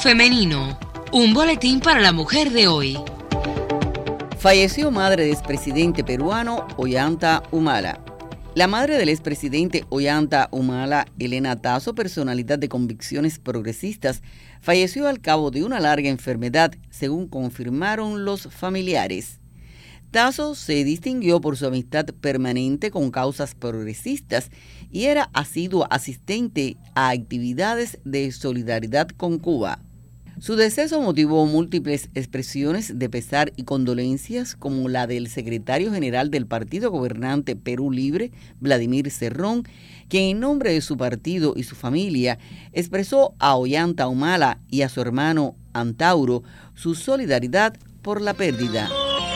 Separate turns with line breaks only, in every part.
Femenino, un boletín para la mujer de hoy.
Falleció madre del expresidente peruano Ollanta Humala. La madre del expresidente Ollanta Humala, Elena Tasso, personalidad de convicciones progresistas, falleció al cabo de una larga enfermedad, según confirmaron los familiares. Tasso se distinguió por su amistad permanente con causas progresistas y era asiduo asistente a actividades de solidaridad con Cuba. Su deceso motivó múltiples expresiones de pesar y condolencias, como la del secretario general del partido gobernante Perú Libre, Vladimir Cerrón, quien en nombre de su partido y su familia expresó a Ollanta Humala y a su hermano Antauro su solidaridad por la pérdida.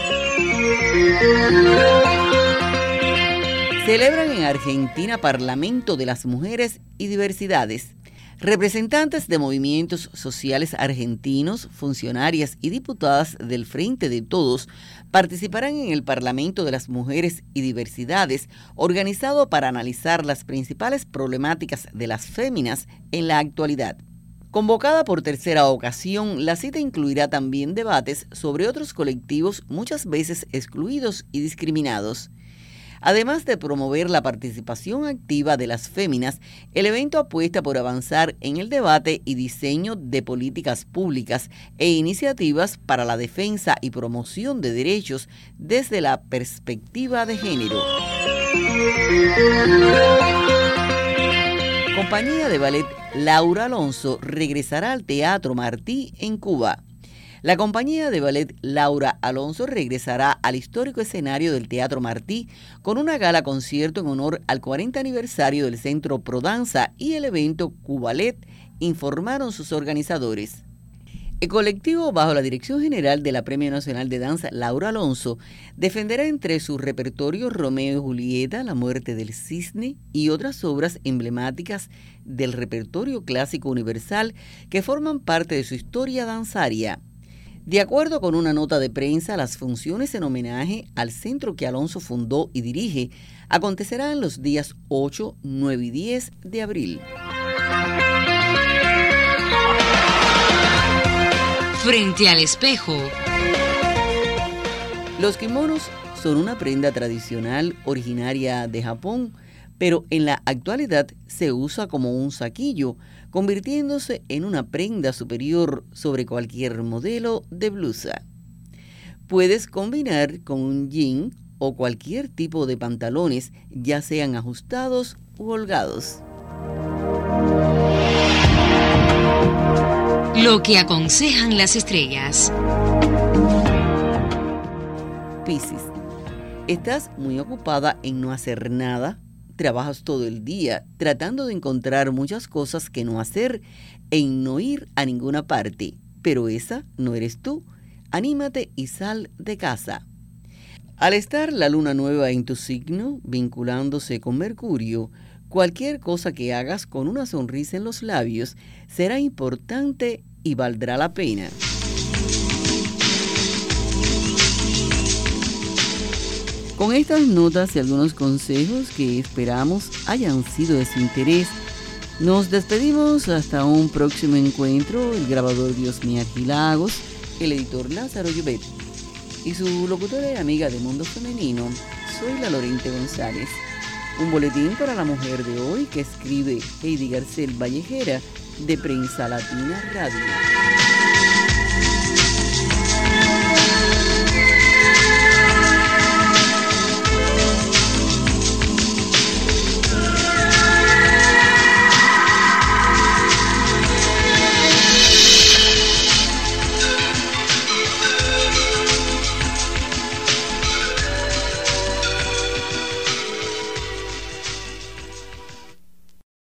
Celebran en Argentina Parlamento de las Mujeres y Diversidades. Representantes de movimientos sociales argentinos, funcionarias y diputadas del Frente de Todos participarán en el Parlamento de las Mujeres y Diversidades, organizado para analizar las principales problemáticas de las féminas en la actualidad. Convocada por tercera ocasión, la cita incluirá también debates sobre otros colectivos muchas veces excluidos y discriminados. Además de promover la participación activa de las féminas, el evento apuesta por avanzar en el debate y diseño de políticas públicas e iniciativas para la defensa y promoción de derechos desde la perspectiva de género. Compañía de ballet Laura Alonso regresará al Teatro Martí en Cuba. La compañía de ballet Laura Alonso regresará al histórico escenario del Teatro Martí con una gala concierto en honor al 40 aniversario del Centro Prodanza y el evento Cubalet, informaron sus organizadores. El colectivo, bajo la dirección general de la Premio Nacional de Danza Laura Alonso, defenderá entre su repertorio Romeo y Julieta, La muerte del cisne y otras obras emblemáticas del repertorio clásico universal que forman parte de su historia danzaria. De acuerdo con una nota de prensa, las funciones en homenaje al centro que Alonso fundó y dirige acontecerán los días 8, 9 y 10 de abril.
Frente al espejo.
Los kimonos son una prenda tradicional originaria de Japón, pero en la actualidad se usa como un saquillo, convirtiéndose en una prenda superior sobre cualquier modelo de blusa. Puedes combinar con un jean o cualquier tipo de pantalones, ya sean ajustados u holgados.
Lo que aconsejan las estrellas.
Piscis, ¿estás muy ocupada en no hacer nada? Trabajas todo el día tratando de encontrar muchas cosas que no hacer e no ir a ninguna parte, pero esa no eres tú. Anímate y sal de casa. Al estar la luna nueva en tu signo, vinculándose con Mercurio, cualquier cosa que hagas con una sonrisa en los labios será importante y valdrá la pena. Con estas notas y algunos consejos que esperamos hayan sido de su interés, nos despedimos hasta un próximo encuentro. El grabador Diosmía Gilagos, el editor Lázaro Llobet y su locutora y amiga de Mundo Femenino, soy la Lorente González. Un boletín para la mujer de hoy que escribe Heidi Garcel Vallejera de Prensa Latina Radio.